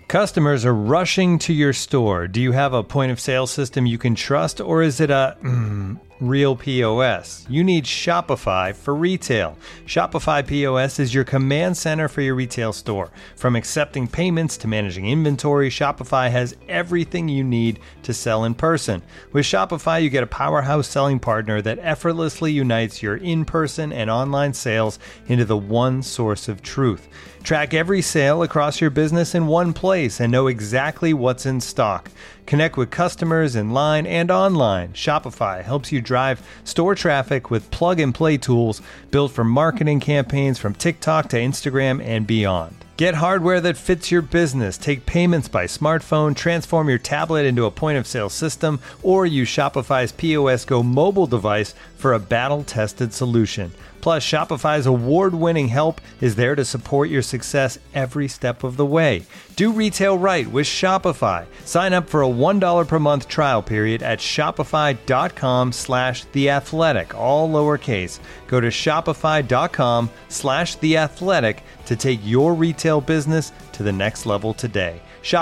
Customers are rushing to your store. Do you have a point of sale system you can trust, or is it a real POS? You need Shopify for retail. Shopify POS is your command center for your retail store. From accepting payments to managing inventory, Shopify has everything you need to sell in person. With Shopify, you get a powerhouse selling partner that effortlessly unites your in-person and online sales into the one source of truth. Track every sale across your business in one place and know exactly what's in stock. Connect with customers in line and online. Shopify helps you drive store traffic with plug-and-play tools built for marketing campaigns from TikTok to Instagram and beyond. Get hardware that fits your business. Take payments by smartphone, transform your tablet into a point-of-sale system, or use Shopify's POS Go mobile device for a battle-tested solution. Plus, Shopify's award-winning help is there to support your success every step of the way. Do retail right with Shopify. Sign up for a $1 per month trial period at shopify.com/theathletic, all lowercase. Go to shopify.com/theathletic to take your retail business to the next level today.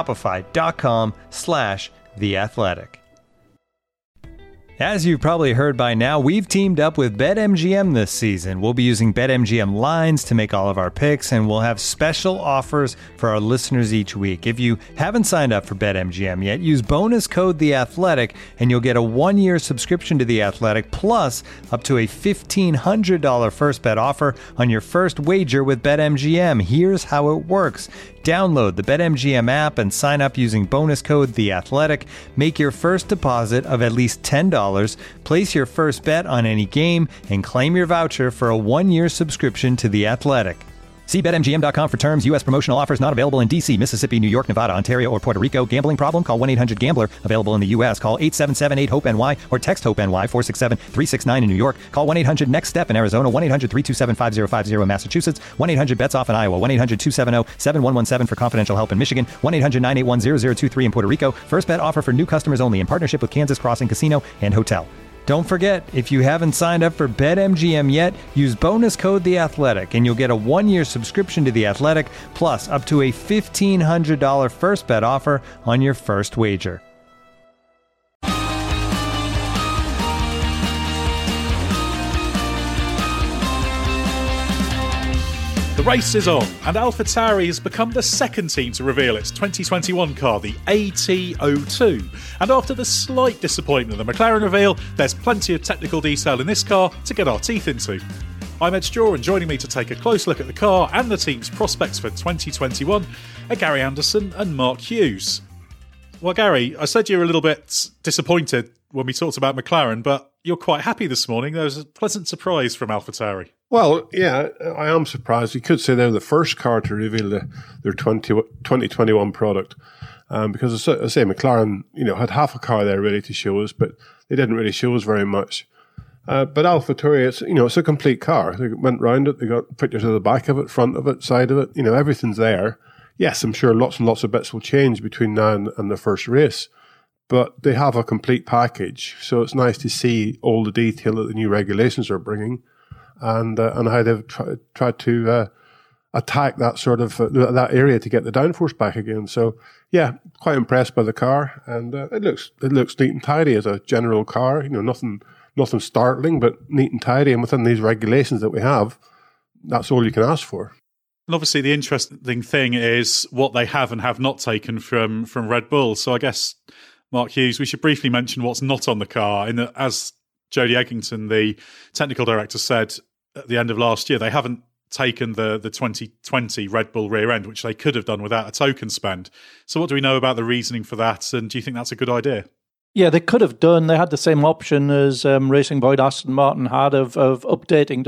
Shopify.com/theathletic. As you've probably heard by now, we've teamed up with BetMGM this season. We'll be using BetMGM lines to make all of our picks, and we'll have special offers for our listeners each week. If you haven't signed up for BetMGM yet, use bonus code THEATHLETIC, and you'll get a 1-year subscription to The Athletic, plus up to a $1,500 first bet offer on your first wager with BetMGM. Here's how it works. Download the BetMGM app and sign up using bonus code THEATHLETIC. Make your first deposit of at least $10. Place your first bet on any game and claim your voucher for a 1-year subscription to The Athletic. See BetMGM.com for terms. U.S. promotional offers not available in D.C., Mississippi, New York, Nevada, Ontario, or Puerto Rico. Gambling problem? Call 1-800-GAMBLER. Available in the U.S. Call 877-8-HOPE-NY or text HOPE-NY 467-369 in New York. Call 1-800-NEXT-STEP in Arizona. 1-800-327-5050 in Massachusetts. 1-800-BETS-OFF in Iowa. 1-800-270-7117 for confidential help in Michigan. 1-800-981-0023 in Puerto Rico. First bet offer for new customers only in partnership with Kansas Crossing Casino and Hotel. Don't forget, if you haven't signed up for BetMGM yet, use bonus code THEATHLETIC and you'll get a 1-year subscription to The Athletic, plus up to a $1,500 first bet offer on your first wager. The race is on, and AlphaTauri has become the second team to reveal its 2021 car, the AT02. And after the slight disappointment of the McLaren reveal, there's plenty of technical detail in this car to get our teeth into. I'm Ed Straw, and joining me to take a close look at the car and the team's prospects for 2021 are Gary Anderson and Mark Hughes. Well, Gary, I said you were a little bit disappointed when we talked about McLaren, but you're quite happy this morning. There was a pleasant surprise from AlphaTauri. Well, yeah, I am surprised. You could say they're the first car to reveal their 2021 product. Because I say McLaren, had half a car there ready to show us, but they didn't really show us very much. But AlphaTauri, it's a complete car. They went round it. They got pictures of the back of it, front of it, side of it. Everything's there. Yes, I'm sure lots and lots of bits will change between now and the first race, but they have a complete package. So it's nice to see all the detail that the new regulations are bringing, and how they've tried to attack that sort of that area to get the downforce back again. So yeah, quite impressed by the car, and it looks neat and tidy as a general car. Nothing startling, but neat and tidy. And within these regulations that we have, that's all you can ask for. And obviously the interesting thing is what they have and have not taken from Red Bull. So I guess, Mark Hughes, we should briefly mention what's not on the car. As Jodie Eggington, the technical director, said at the end of last year, they haven't taken the 2020 Red Bull rear end, which they could have done without a token spend. So what do we know about the reasoning for that? And do you think that's a good idea? Yeah, they could have done. They had the same option as Racing Point Aston Martin had of updating to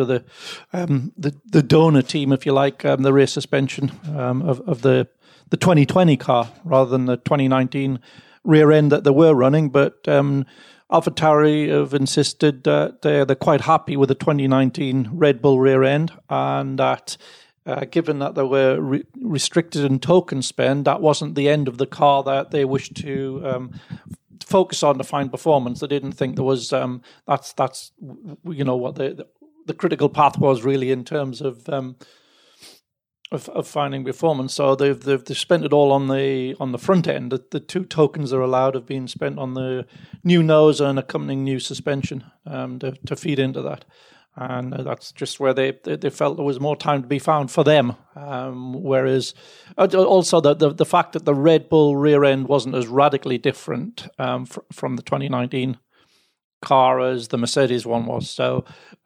the donor team, if you like, the rear suspension of the 2020 car rather than the 2019 rear end that they were running. But AlphaTauri have insisted that they're quite happy with the 2019 Red Bull rear end, and that given that they were restricted in token spend, that wasn't the end of the car that they wished to focus on to find performance. They didn't think there was that's what the critical path was really in terms of of finding performance. So they've spent it all on the front end. The 2 tokens they're allowed have been spent on the new nose and accompanying new suspension to feed into that. And that's just where they felt there was more time to be found for them. Whereas also the fact that the Red Bull rear end wasn't as radically different from the 2019 car as the Mercedes one was. So,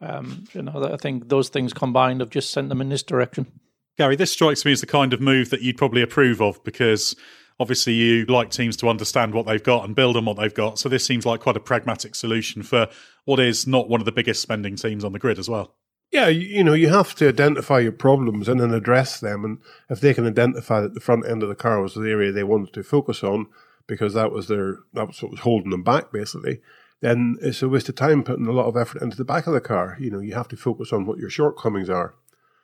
I think those things combined have just sent them in this direction. Gary, this strikes me as the kind of move that you'd probably approve of, because obviously you like teams to understand what they've got and build on what they've got. So this seems like quite a pragmatic solution for what is not one of the biggest spending teams on the grid as well. Yeah, you have to identify your problems and then address them. And if they can identify that the front end of the car was the area they wanted to focus on, because that was what was holding them back, basically, then it's a waste of time putting a lot of effort into the back of the car. You have to focus on what your shortcomings are.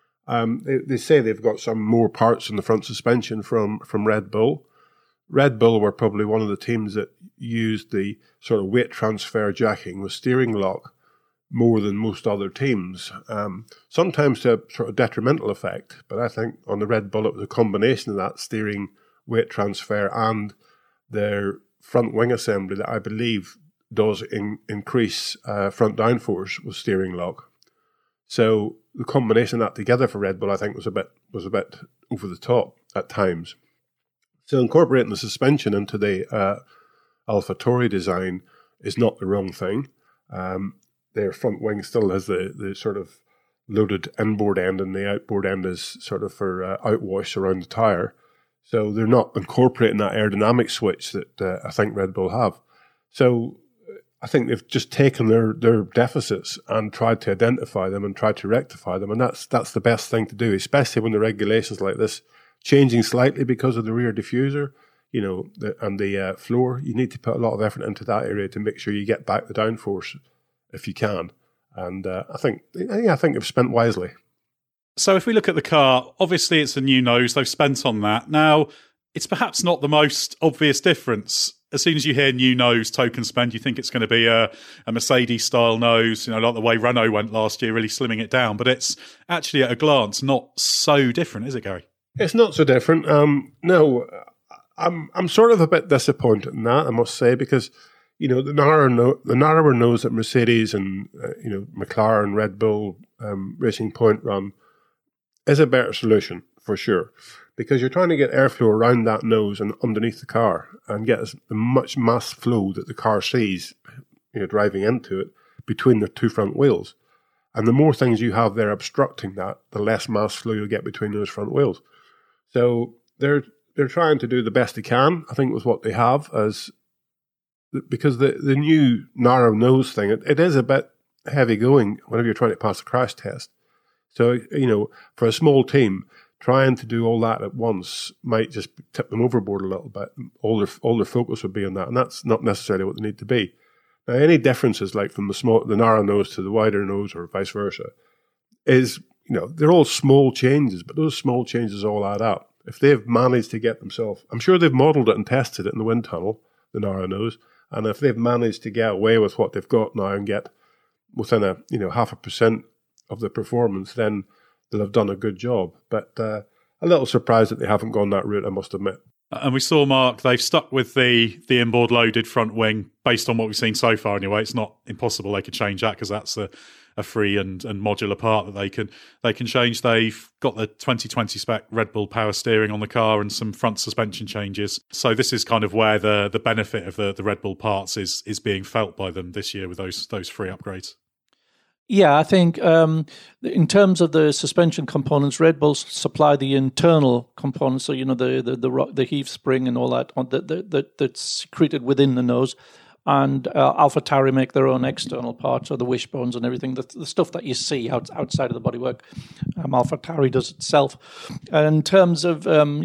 They say they've got some more parts in the front suspension from Red Bull. Red Bull were probably one of the teams that used the sort of weight transfer jacking with steering lock more than most other teams, sometimes to a sort of detrimental effect. But I think on the Red Bull, it was a combination of that steering weight transfer and their front wing assembly that I believe does increase front downforce with steering lock. So the combination of that together for Red Bull, I think, was a bit over the top at times. So incorporating the suspension into the AlphaTauri design is not the wrong thing. Their front wing still has the sort of loaded inboard end, and the outboard end is sort of for outwash around the tyre. So they're not incorporating that aerodynamic switch that I think Red Bull have. So I think they've just taken their deficits and tried to identify them and tried to rectify them, and that's the best thing to do, especially when the regulations like this changing slightly because of the rear diffuser, and the floor. You need to put a lot of effort into that area to make sure you get back the downforce if you can. And I think they've spent wisely. So if we look at the car, obviously it's a new nose. They've spent on that. Now, it's perhaps not the most obvious difference. As soon as you hear new nose token spend, you think it's going to be a Mercedes-style nose, like the way Renault went last year, really slimming it down. But it's actually, at a glance, not so different, is it, Gary? It's not so different. No, I'm sort of a bit disappointed in that, I must say, because the narrower nose that Mercedes and McLaren, Red Bull, Racing Point run is a better solution for sure, because you're trying to get airflow around that nose and underneath the car and get as much mass flow that the car sees, driving into it between the 2 front wheels. And the more things you have there obstructing that, the less mass flow you'll get between those front wheels. So they're trying to do the best they can, I think, with what they have, because the new narrow nose thing, it is a bit heavy going whenever you're trying to pass a crash test. So, for a small team, trying to do all that at once might just tip them overboard a little bit. All their focus would be on that, and that's not necessarily what they need to be. Now, any differences, like from the narrow nose to the wider nose or vice versa, is, they're all small changes, but those small changes all add up. If they've managed to get themselves, I'm sure they've modelled it and tested it in the wind tunnel, the narrow nose, and if they've managed to get away with what they've got now and get within 0.5% of the performance, then they'll have done a good job. But a little surprised that they haven't gone that route, I must admit. And we saw, Mark, they've stuck with the inboard loaded front wing based on what we've seen so far anyway. It's not impossible they could change that, because that's a free and modular part that they can change. They've got the 2020 spec Red Bull power steering on the car and some front suspension changes. So this is kind of where the benefit of the Red Bull parts is being felt by them this year with those free upgrades. Yeah, I think in terms of the suspension components, Red Bull supply the internal components, so the heave spring and all that that's secreted within the nose, and AlphaTauri make their own external parts, or the wishbones and everything, the stuff that you see outside of the bodywork. AlphaTauri does itself. And in terms of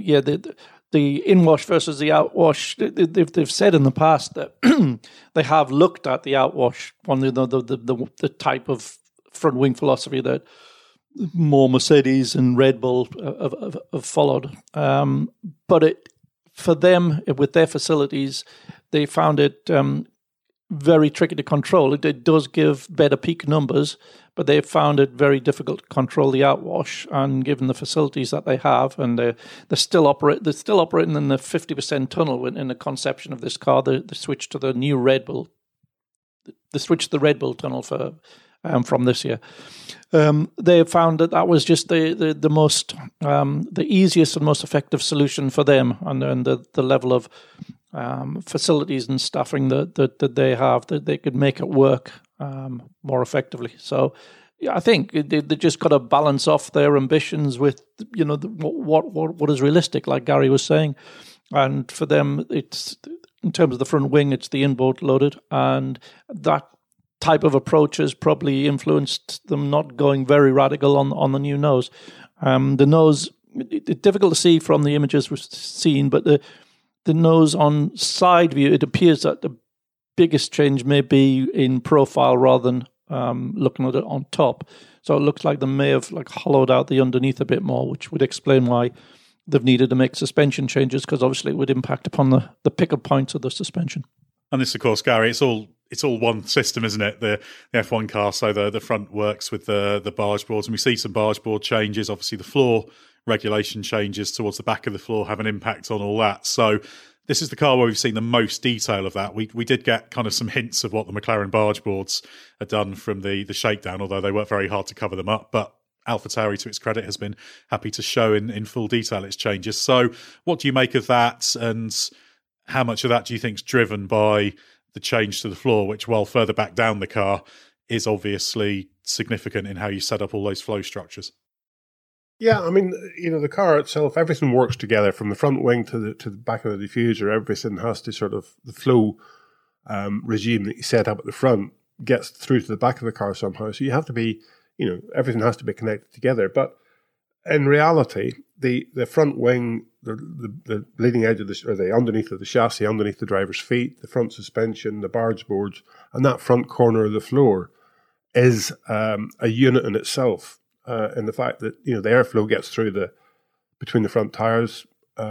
the in-wash versus the out-wash, they've said in the past that they have looked at the out-wash on the type of front wing philosophy that more Mercedes and Red Bull have followed. But for them, with their facilities, they found it very tricky to control. It does give better peak numbers, but they've found it very difficult to control the outwash. And given the facilities that they have, and they're still operating in the 50% tunnel in the conception of this car. The switch to the new Red Bull, the switch to the Red Bull tunnel from this year. They found that was just the most the easiest and most effective solution for them, and the level of facilities and staffing that they have, that they could make it work more effectively. So yeah, I think they just got to balance off their ambitions with what is realistic, like Gary was saying. And for them, it's in terms of the front wing, it's the inboard loaded, and that type of approach has probably influenced them not going very radical on the new nose. The nose, it's difficult to see from the images we've seen, but the nose on side view, it appears that the biggest change may be in profile rather than looking at it on top. So it looks like they may have hollowed out the underneath a bit more, which would explain why they've needed to make suspension changes, because obviously it would impact upon the pickup points of the suspension. And this, of course, Gary, it's all one system, isn't it? The F1 car, so the front works with the barge boards, and we see some barge board changes. Obviously, the floor regulation changes towards the back of the floor have an impact on all that. So this is the car where we've seen the most detail of that. We did get kind of some hints of what the McLaren barge boards had done from the shakedown, although they worked very hard to cover them up. But AlphaTauri, to its credit, has been happy to show in full detail its changes. So what do you make of that, and how much of that do you think is driven by the change to the floor, which, while further back down the car, is obviously significant in how you set up all those flow structures? Yeah, I mean, the car itself, everything works together from the front wing to the back of the diffuser. Everything has to sort of, the flow regime that you set up at the front gets through to the back of the car somehow. So you have to be, everything has to be connected together. But in reality, the front wing, the leading edge of the underneath of the chassis, underneath the driver's feet, the front suspension, the barge boards, and that front corner of the floor is a unit in itself. And the fact that the airflow gets through between the front tires,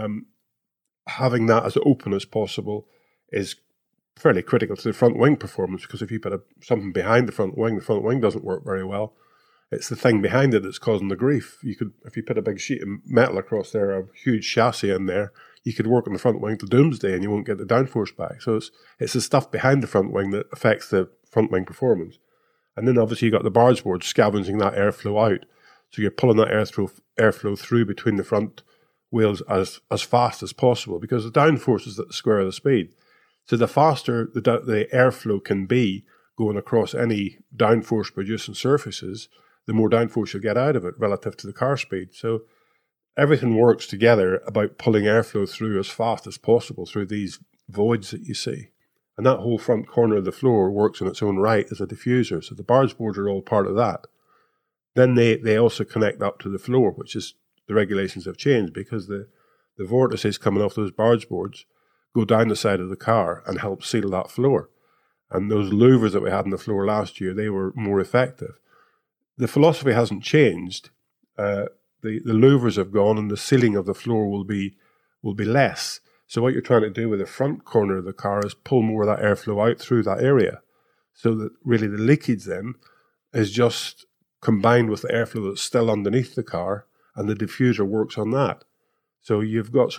having that as open as possible is fairly critical to the front wing performance. Because if you put something behind the front wing doesn't work very well. It's the thing behind it that's causing the grief. If you put a big sheet of metal across there, a huge chassis in there, you could work on the front wing till doomsday and you won't get the downforce back. So it's the stuff behind the front wing that affects the front wing performance. And then obviously you've got the barge board scavenging that airflow out. So you're pulling that airflow through between the front wheels as fast as possible, because the downforce is at the square of the speed. So the faster the airflow can be going across any downforce producing surfaces, the more downforce you'll get out of it relative to the car speed. So everything works together about pulling airflow through as fast as possible through these voids that you see. And that whole front corner of the floor works in its own right as a diffuser. So the barge boards are all part of that. Then they also connect up to the floor, which is, the regulations have changed because the vortices coming off those barge boards go down the side of the car and help seal that floor. And those louvers that we had on the floor last year, they were more effective. The philosophy hasn't changed. The louvers have gone, and the sealing of the floor will be less. So what you're trying to do with the front corner of the car is pull more of that airflow out through that area, so that really the leakage then is just combined with the airflow that's still underneath the car, and the diffuser works on that. So you've got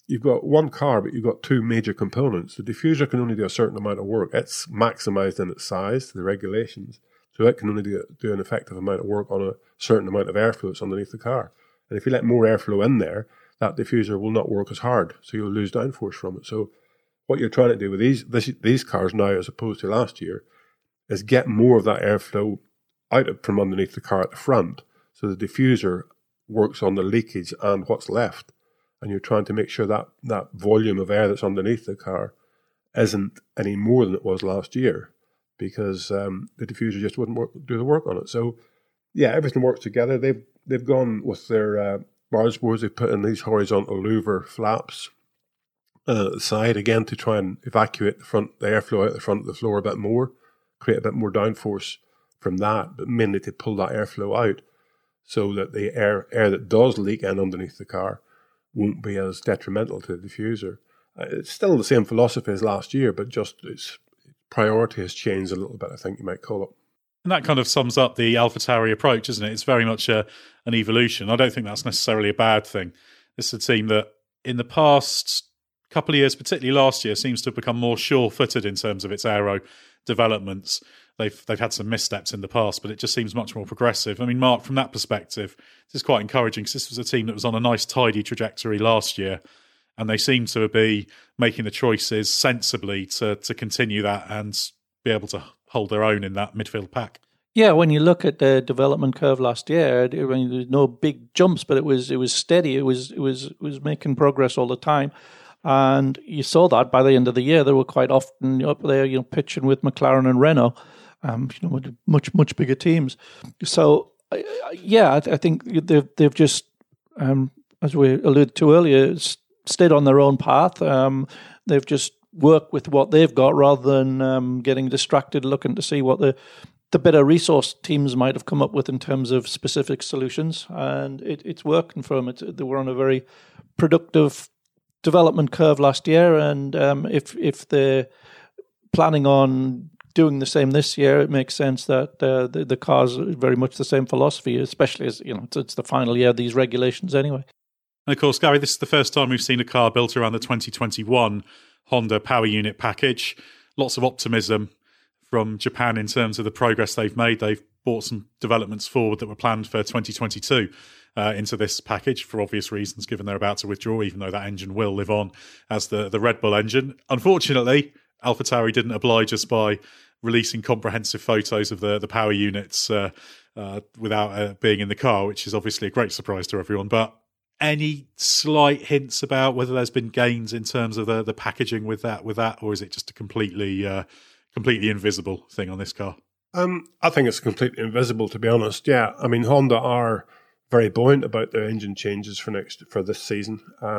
one car, but you've got two major components. The diffuser can only do a certain amount of work. It's maximized in its size to the regulations. So it can only do an effective amount of work on a certain amount of airflow that's underneath the car. And if you let more airflow in there, that diffuser will not work as hard, so you'll lose downforce from it. So what you're trying to do with these cars now, as opposed to last year, is get more of that airflow out from underneath the car at the front, so the diffuser works on the leakage and what's left. And you're trying to make sure that volume of air that's underneath the car isn't any more than it was last year, because the diffuser just wouldn't do the work on it. So, yeah, everything works together. They've gone with their barge boards. They've put in these horizontal louver flaps at the side, again, to try and evacuate the airflow out the front of the floor a bit more, create a bit more downforce from that, but mainly to pull that airflow out so that the air that does leak in underneath the car won't be as detrimental to the diffuser. It's still the same philosophy as last year, but just it's priority has changed a little bit, I think you might call it. And that kind of sums up the AlphaTauri approach, isn't it? It's very much an evolution. I don't think that's necessarily a bad thing. This is a team that in the past couple of years, particularly last year, seems to have become more sure-footed in terms of its aero developments. They've had some missteps in the past, but it just seems much more progressive. I mean, Mark, from that perspective, this is quite encouraging because this was a team that was on a nice, tidy trajectory last year, and they seem to be making the choices sensibly to continue that and be able to hold their own in that midfield pack. Yeah, when you look at the development curve last year, there was no big jumps, but it was steady. It was making progress all the time, and you saw that by the end of the year. They were quite often up there, pitching with McLaren and Renault, with much bigger teams. So, I think they've just, as we alluded to earlier, stayed on their own path. They've just worked with what they've got rather than getting distracted, looking to see what the better resource teams might have come up with in terms of specific solutions. And it's working for them. They were on a very productive development curve last year. And if they're planning on doing the same this year, it makes sense that the car's very much the same philosophy, especially as it's the final year of these regulations anyway. And of course, Gary, this is the first time we've seen a car built around the 2021 Honda power unit package. Lots of optimism from Japan in terms of the progress they've made. They've brought some developments forward that were planned for 2022 into this package for obvious reasons, given they're about to withdraw, even though that engine will live on as the Red Bull engine. Unfortunately, AlphaTauri didn't oblige us by releasing comprehensive photos of the power units without being in the car, which is obviously a great surprise to everyone. But any slight hints about whether there's been gains in terms of the packaging with that, or is it just a completely invisible thing on this car? I think it's completely invisible, to be honest. Yeah, I mean, Honda are very buoyant about their engine changes for this season.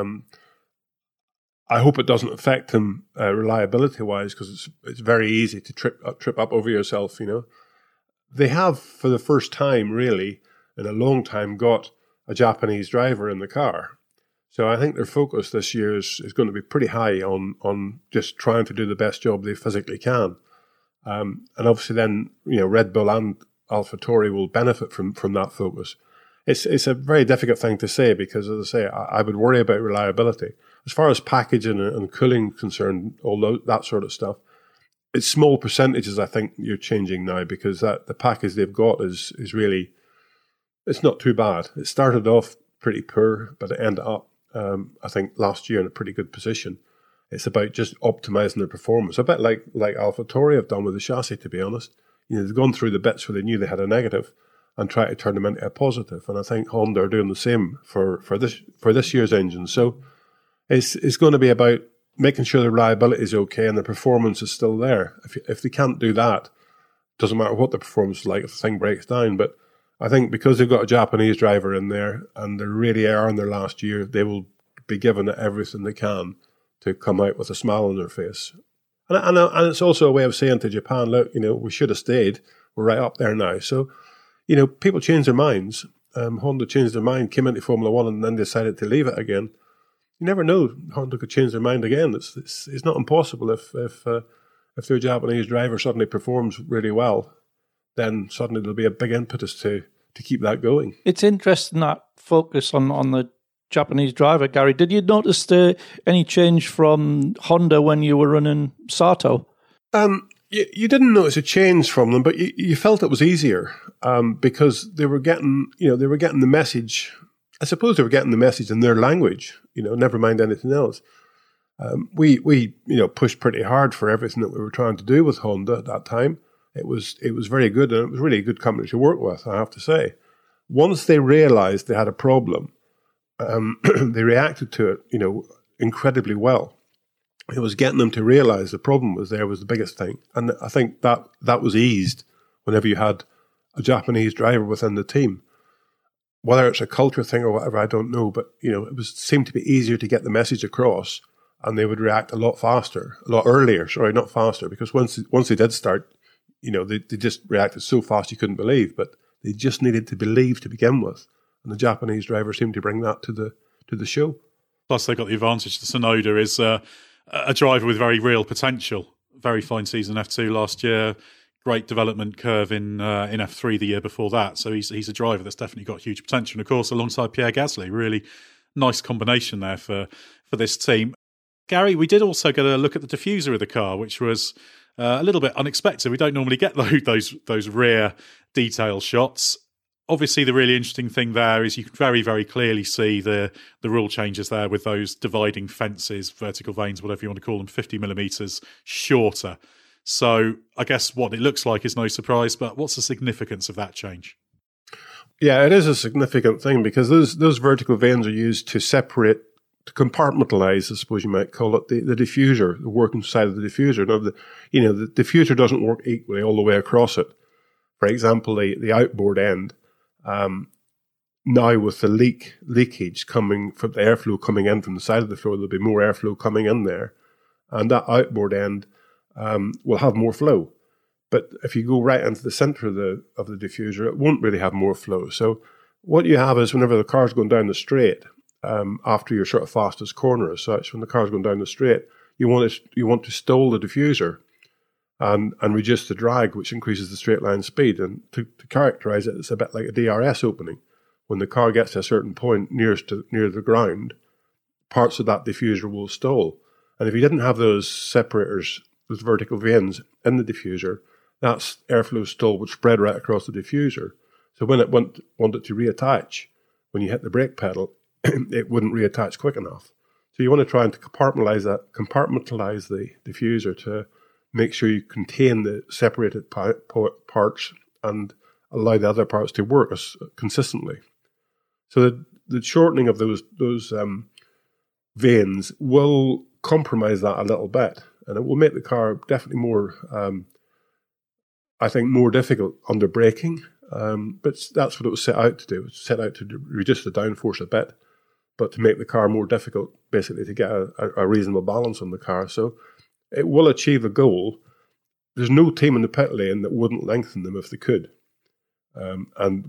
I hope it doesn't affect them reliability-wise, because it's very easy to trip up over yourself. They have, for the first time, really, in a long time, got a Japanese driver in the car. So I think their focus this year is going to be pretty high on just trying to do the best job they physically can. And obviously then, Red Bull and AlphaTauri will benefit from that focus. It's a very difficult thing to say because, as I say, I would worry about reliability. As far as packaging and cooling concerned, all that sort of stuff, it's small percentages I think you're changing now, because the package they've got is really, it's not too bad. It started off pretty poor, but it ended up, I think, last year in a pretty good position. It's about just optimizing their performance, a bit like AlphaTauri have done with the chassis, to be honest. They've gone through the bits where they knew they had a negative and try to turn them into a positive. And I think Honda are doing the same for this year's engine. So it's going to be about making sure the reliability is okay and the performance is still there. If they can't do that, doesn't matter what the performance is like if the thing breaks down. But I think because they've got a Japanese driver in there and they really are in their last year, they will be given everything they can to come out with a smile on their face. And it's also a way of saying to Japan, look, we should have stayed. We're right up there now. So, people change their minds. Honda changed their mind, came into Formula One, and then decided to leave it again. You never know. Honda could change their mind again. It's not impossible if their Japanese driver suddenly performs really well, then suddenly there'll be a big impetus to keep that going. It's interesting, that focus on the Japanese driver, Gary. Did you notice any change from Honda when you were running Sato? You didn't notice a change from them, but you felt it was easier because they were getting the message. I suppose they were getting the message in their language. Never mind anything else. We pushed pretty hard for everything that we were trying to do with Honda at that time. It was very good, and it was really a good company to work with, I have to say. Once they realized they had a problem, they reacted to it, incredibly well. It was getting them to realize the problem was the biggest thing. And I think that was eased whenever you had a Japanese driver within the team. Whether it's a culture thing or whatever, I don't know. But, it seemed to be easier to get the message across, and they would react a lot earlier. Sorry, not faster, because once they did start, they just reacted so fast you couldn't believe. But they just needed to believe to begin with. And the Japanese driver seemed to bring that to the show. Plus, they got the advantage. The Tsunoda is a driver with very real potential very fine season in F2 last year. Great development curve in F3 the year before that. So he's a driver that's definitely got huge potential. And of course, alongside Pierre Gasly, really nice combination there for this team. Gary, we did also get a look at the diffuser of the car, which was a little bit unexpected. We don't normally get those rear detail shots. Obviously, the really interesting thing there is you can very, very clearly see the rule changes there with those dividing fences, vertical vanes, whatever you want to call them, 50 millimetres shorter. So I guess what it looks like is no surprise, but what's the significance of that change? Yeah, it is a significant thing because those vertical vanes are used to separate, to compartmentalize, I suppose you might call it, the diffuser, the working side of the diffuser. Now, the diffuser doesn't work equally all the way across it. For example, the outboard end, now with the leakage coming from the airflow coming in from the side of the floor, there'll be more airflow coming in there, and that outboard end will have more flow. But if you go right into the center of the diffuser, it won't really have more flow. So what you have is whenever the car's going down the straight, after your sort of fastest corner as such, when the car's going down the straight, you want to stall the diffuser and reduce the drag, which increases the straight line speed. And to characterize it, it's a bit like a DRS opening. When the car gets to a certain point near the ground, parts of that diffuser will stall. And if you didn't have those separators, those vertical vanes in the diffuser, that airflow stall would spread right across the diffuser. So when it wanted to reattach, when you hit the brake pedal, it wouldn't reattach quick enough. So you want to try and compartmentalize the diffuser to make sure you contain the separated parts and allow the other parts to work consistently. So the shortening of those vanes will compromise that a little bit, and it will make the car definitely more, I think, more difficult under braking. But that's what it was set out to do. It was set out to reduce the downforce a bit, but to make the car more difficult, basically to get a reasonable balance on the car. So it will achieve a goal. There's no team in the pit lane that wouldn't lengthen them if they could, and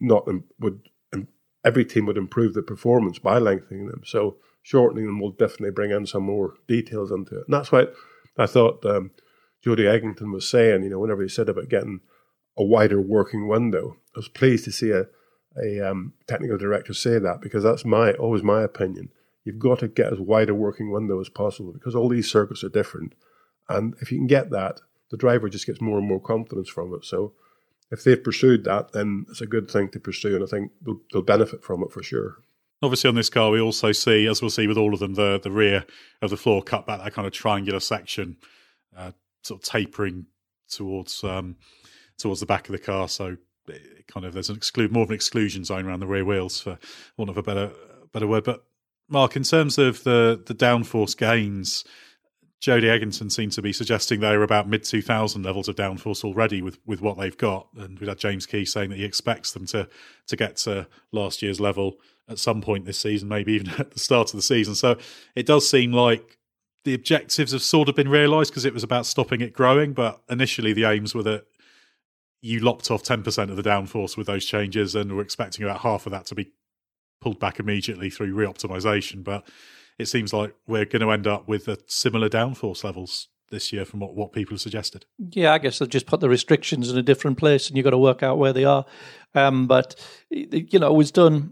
every team would improve the performance by lengthening them. So shortening them will definitely bring in some more details into it. And that's why I thought Jody Egginton was saying, whenever he said about getting a wider working window, I was pleased to see a technical director say that, because that's always my opinion. You've got to get as wide a working window as possible because all these circuits are different. And if you can get that, the driver just gets more and more confidence from it. So if they've pursued that, then it's a good thing to pursue, and I think they'll benefit from it for sure. Obviously on this car, we also see, as we'll see with all of them, the rear of the floor cut back, that kind of triangular section, sort of tapering towards the back of the car. So it kind of there's more of an exclusion zone around the rear wheels, for want of a better word. But Mark, in terms of the downforce gains, Jody Egginton seemed to be suggesting they were about mid-2000 levels of downforce already with what they've got. And we had James Key saying that he expects them to get to last year's level at some point this season, maybe even at the start of the season. So it does seem like the objectives have sort of been realised, because it was about stopping it growing. But initially the aims were that you lopped off 10% of the downforce with those changes, and we're expecting about half of that to be pulled back immediately through re-optimisation. But it seems like we're going to end up with similar downforce levels this year from what people have suggested. Yeah, I guess they've just put the restrictions in a different place, and you've got to work out where they are. But it was done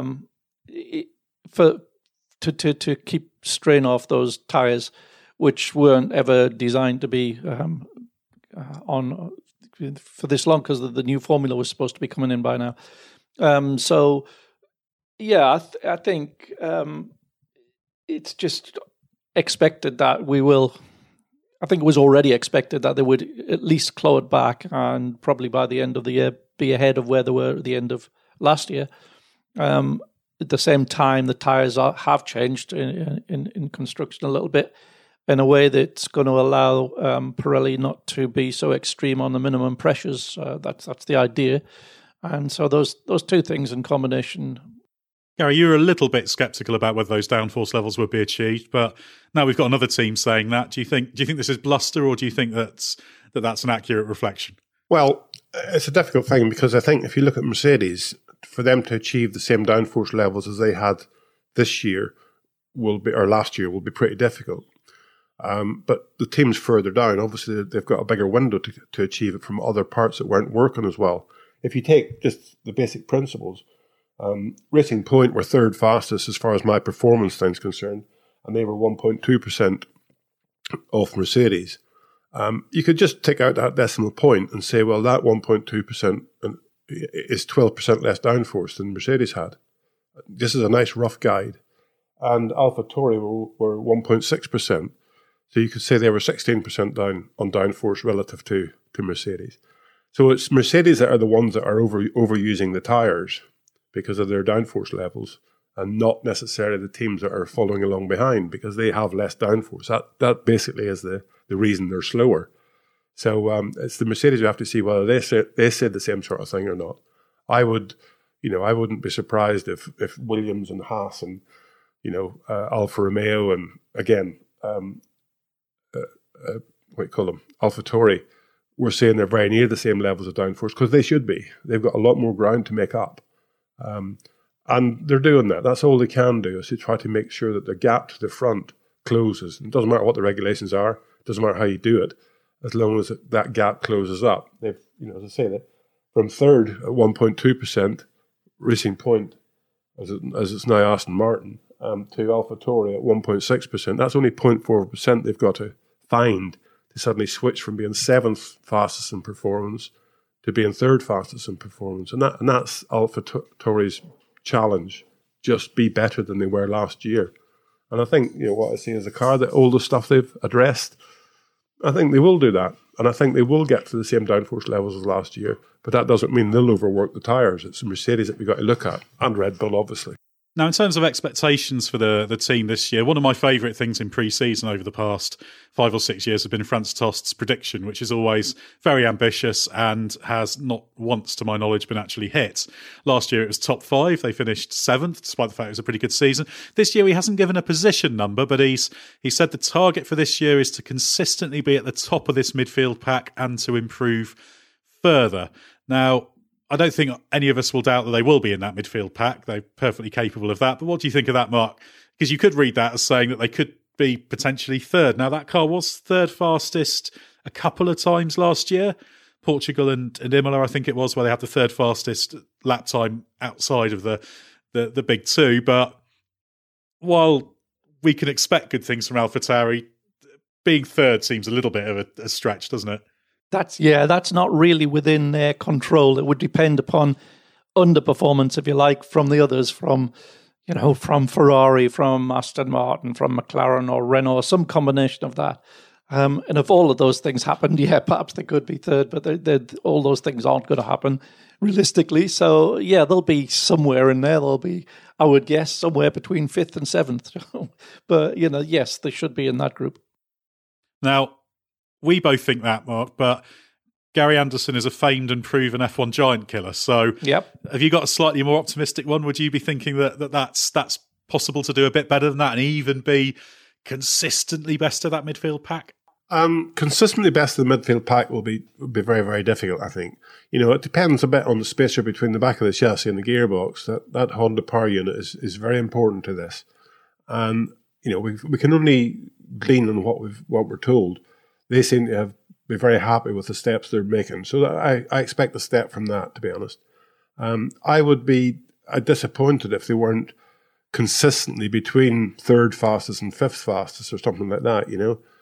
to keep strain off those tyres, which weren't ever designed to be on for this long, because the new formula was supposed to be coming in by now. I think it's just expected that we will. I think it was already expected that they would at least claw it back, and probably by the end of the year be ahead of where they were at the end of last year. At the same time, the tyres have changed in construction a little bit, in a way that's going to allow Pirelli not to be so extreme on the minimum pressures. That's the idea. And so those two things in combination. Gary, you were a little bit sceptical about whether those downforce levels would be achieved, but now we've got another team saying that. Do you think this is bluster, or do you think that's an accurate reflection? Well, it's a difficult thing, because I think if you look at Mercedes, for them to achieve the same downforce levels as they had this year or last year will be pretty difficult. But the teams further down, obviously, they've got a bigger window to achieve it from other parts that weren't working as well. If you take just the basic principles, Racing Point were third fastest as far as my performance thing's concerned, and they were 1.2% off Mercedes. You could just take out that decimal point and say, well, that 1.2% is 12% less downforce than Mercedes had. This is a nice rough guide. And AlphaTauri were 1.6%. So you could say they were 16% down on downforce relative to Mercedes. So it's Mercedes that are the ones that are overusing the tyres because of their downforce levels, and not necessarily the teams that are following along behind because they have less downforce. That basically is the reason they're slower. So it's the Mercedes you have to see whether they said the same sort of thing or not. I wouldn't be surprised if Williams and Haas and Alfa Romeo and again AlphaTauri were saying they're very near the same levels of downforce because they should be. They've got a lot more ground to make up. And they're doing that. That's all they can do, is to try to make sure that the gap to the front closes. It doesn't matter what the regulations are. It doesn't matter how you do it, as long as that gap closes up. They've, as I say, that from third at 1.2%, Racing Point, as it's now Aston Martin, to AlphaTauri at 1.6%. That's only 0.4% they've got to find to suddenly switch from being seventh fastest in performance to being third fastest in performance. And that's AlphaTauri's challenge. Just be better than they were last year. And I think, what I see as a car, that all the stuff they've addressed, I think they will do that. And I think they will get to the same downforce levels as last year. But that doesn't mean they'll overwork the tyres. It's the Mercedes that we've got to look at, and Red Bull, obviously. Now, in terms of expectations for the team this year, one of my favourite things in pre-season over the past 5 or 6 years has been Franz Tost's prediction, which is always very ambitious and has not once, to my knowledge, been actually hit. Last year it was top 5. They finished 7th, despite the fact it was a pretty good season. This year he hasn't given a position number, but he said the target for this year is to consistently be at the top of this midfield pack and to improve further. Now, I don't think any of us will doubt that they will be in that midfield pack. They're perfectly capable of that. But what do you think of that, Mark? Because you could read that as saying that they could be potentially third. Now, that car was third fastest a couple of times last year. Portugal and Imola, I think it was, where they had the third fastest lap time outside of the big two. But while we can expect good things from AlphaTauri, being third seems a little bit of a stretch, doesn't it? That's not really within their control. It would depend upon underperformance, if you like, from the others, from Ferrari, from Aston Martin, from McLaren or Renault, some combination of that. And if all of those things happened, perhaps they could be third, but all those things aren't going to happen realistically. So, they'll be somewhere in there. They'll be, I would guess, somewhere between 5th and 7th. But, yes, they should be in that group. Now, we both think that, Mark, but Gary Anderson is a famed and proven F1 giant killer. So Have you got a slightly more optimistic one? Would you be thinking that's possible to do a bit better than that and even be consistently best of that midfield pack? Consistently best of the midfield pack will be very, very difficult, I think. It depends a bit on the spacer between the back of the chassis and the gearbox. That Honda power unit is very important to this. And, we can only glean on what we're told. They seem to be very happy with the steps they're making. So I expect a step from that, to be honest. I would be disappointed if they weren't consistently between third fastest and fifth fastest or something like that,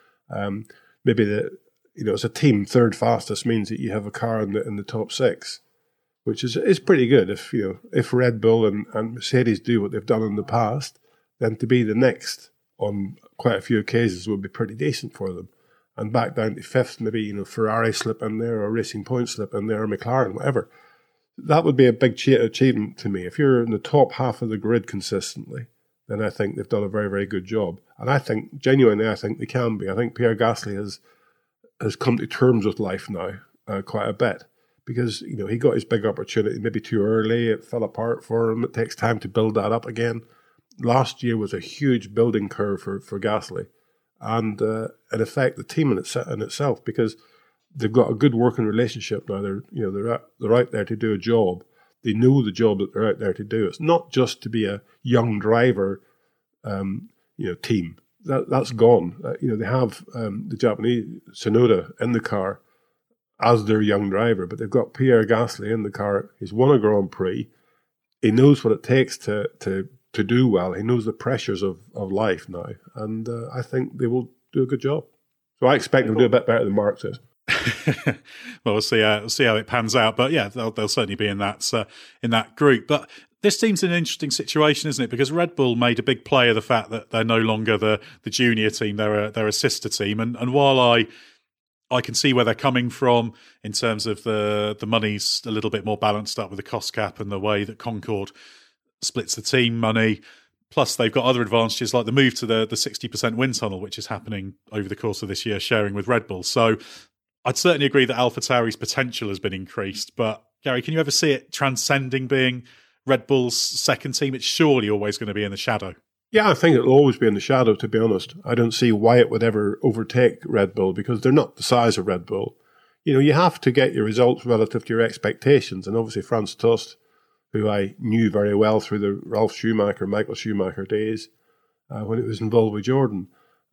Maybe as a team, third fastest means that you have a car in the top 6, which is pretty good. If Red Bull and Mercedes do what they've done in the past, then to be the next on quite a few occasions would be pretty decent for them. And back down to 5th, maybe, Ferrari slip in there or Racing Point slip in there or McLaren, whatever. That would be a big achievement to me. If you're in the top half of the grid consistently, then I think they've done a very, very good job. And I think, genuinely, they can be. I think Pierre Gasly has come to terms with life now quite a bit because, he got his big opportunity maybe too early. It fell apart for him. It takes time to build that up again. Last year was a huge building curve for Gasly. And in effect, the team in itself, because they've got a good working relationship now. They're out there to do a job. They know the job that they're out there to do. It's not just to be a young driver, team. that's gone. They have the Japanese Tsunoda in the car as their young driver, but they've got Pierre Gasly in the car. He's won a Grand Prix. He knows what it takes to do well. He knows the pressures of life now, and I think they will do a good job. So I expect them to do a bit better than Mark says. Well, we'll see how it pans out. But yeah, they'll certainly be in that group. But this team's in an interesting situation, isn't it? Because Red Bull made a big play of the fact that they're no longer the junior team; they're a sister team. And while I can see where they're coming from in terms of the money's a little bit more balanced up with the cost cap and the way that Concord splits the team money. Plus, they've got other advantages like the move to the 60% wind tunnel, which is happening over the course of this year, sharing with Red Bull. So I'd certainly agree that AlphaTauri's potential has been increased. But Gary, can you ever see it transcending being Red Bull's second team? It's surely always going to be in the shadow. Yeah, I think it'll always be in the shadow, to be honest. I don't see why it would ever overtake Red Bull because they're not the size of Red Bull. You have to get your results relative to your expectations. And obviously Franz Tost, who I knew very well through the Ralf Schumacher, Michael Schumacher days when it was involved with Jordan.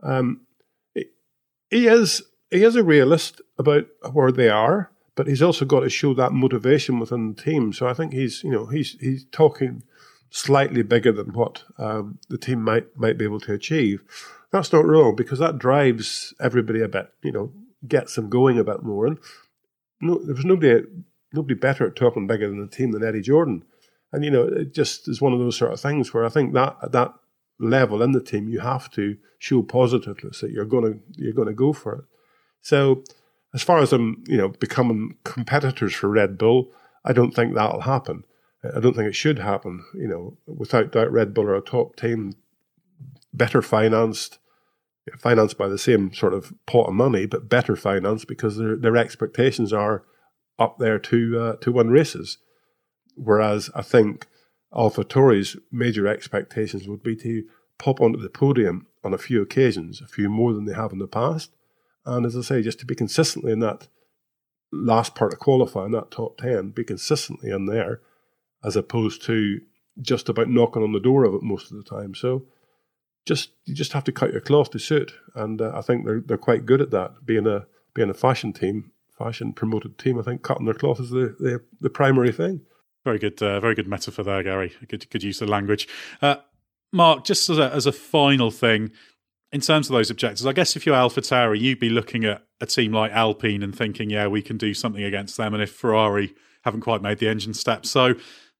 He is a realist about where they are, but he's also got to show that motivation within the team. So I think he's talking slightly bigger than what the team might be able to achieve. That's not wrong because that drives everybody a bit, gets them going a bit more. And there was nobody better at talking bigger than the team than Eddie Jordan. And, it just is one of those sort of things where I think that at that level in the team, you have to show positiveness that you're going to go for it. So as far as them, becoming competitors for Red Bull, I don't think that'll happen. I don't think it should happen. Without doubt, Red Bull are a top team, better financed by the same sort of pot of money, but better financed because their expectations are up there to win races. Whereas I think AlphaTauri's major expectations would be to pop onto the podium on a few occasions, a few more than they have in the past. And as I say, just to be consistently in that last part of qualifying, that top 10, be consistently in there, as opposed to just about knocking on the door of it most of the time. So you just have to cut your cloth to suit. And I think they're quite good at that, being a fashion promoted team. I think cutting their cloth is the primary thing. Very good metaphor there, Gary. Good use of language. Mark, just as a final thing, in terms of those objectives, I guess if you're AlphaTauri, you'd be looking at a team like Alpine and thinking, yeah, we can do something against them. And if Ferrari haven't quite made the engine step, so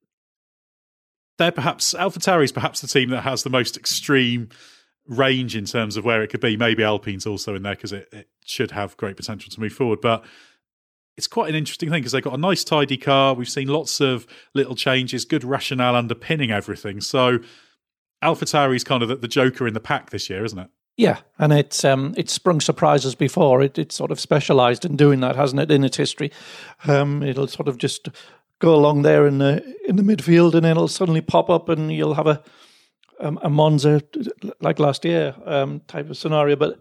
AlphaTauri is perhaps the team that has the most extreme range in terms of where it could be. Maybe Alpine's also in there because it should have great potential to move forward, but it's quite an interesting thing because they've got a nice, tidy car. We've seen lots of little changes, good rationale underpinning everything. So AlphaTauri is kind of the joker in the pack this year, isn't it? Yeah, and it's sprung surprises before. It's sort of specialised in doing that, hasn't it, in its history? It'll sort of just go along there in the midfield, and then it'll suddenly pop up, and you'll have a Monza like last year type of scenario. But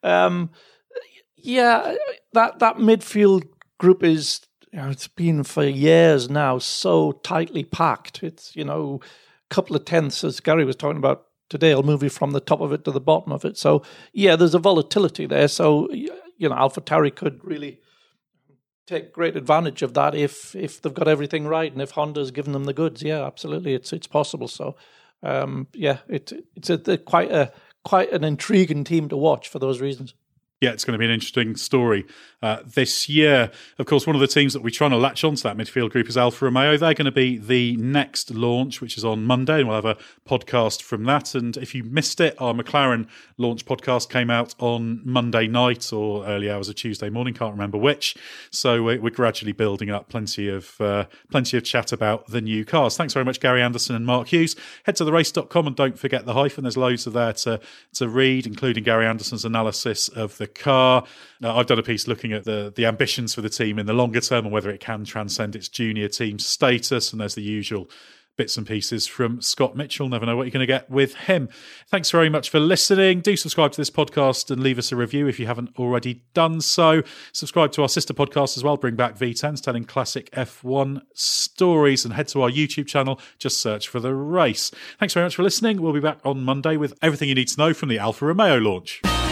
yeah, that midfield group is, it's been for years now so tightly packed. It's, a couple of tenths, as Gary was talking about today, will move you from the top of it to the bottom of it. So yeah, there's a volatility there. So, AlphaTauri could really take great advantage of that if they've got everything right and if Honda's given them the goods. Yeah, absolutely, it's possible. So it's quite an intriguing team to watch for those reasons. Yeah, it's going to be an interesting story this year. Of course, one of the teams that we're trying to latch onto that midfield group is Alfa Romeo. They're going to be the next launch, which is on Monday, and we'll have a podcast from that. And if you missed it, our McLaren launch podcast came out on Monday night or early hours of Tuesday morning, can't remember which. So we're gradually building up plenty of chat about the new cars. Thanks very much, Gary Anderson and Mark Hughes. Head to therace.com and don't forget the hyphen. There's loads of there to read, including Gary Anderson's analysis of the car. I've done a piece looking at the ambitions for the team in the longer term and whether it can transcend its junior team status, and there's the usual bits and pieces from Scott Mitchell. Never know what you're going to get with him. Thanks very much for listening. Do subscribe to this podcast and leave us a review if you haven't already done so. Subscribe to our sister podcast as well, Bring Back V10s, telling classic F1 stories, and head to our YouTube channel. Just search for The Race. Thanks very much for listening. We'll be back on Monday with everything you need to know from the Alfa Romeo launch.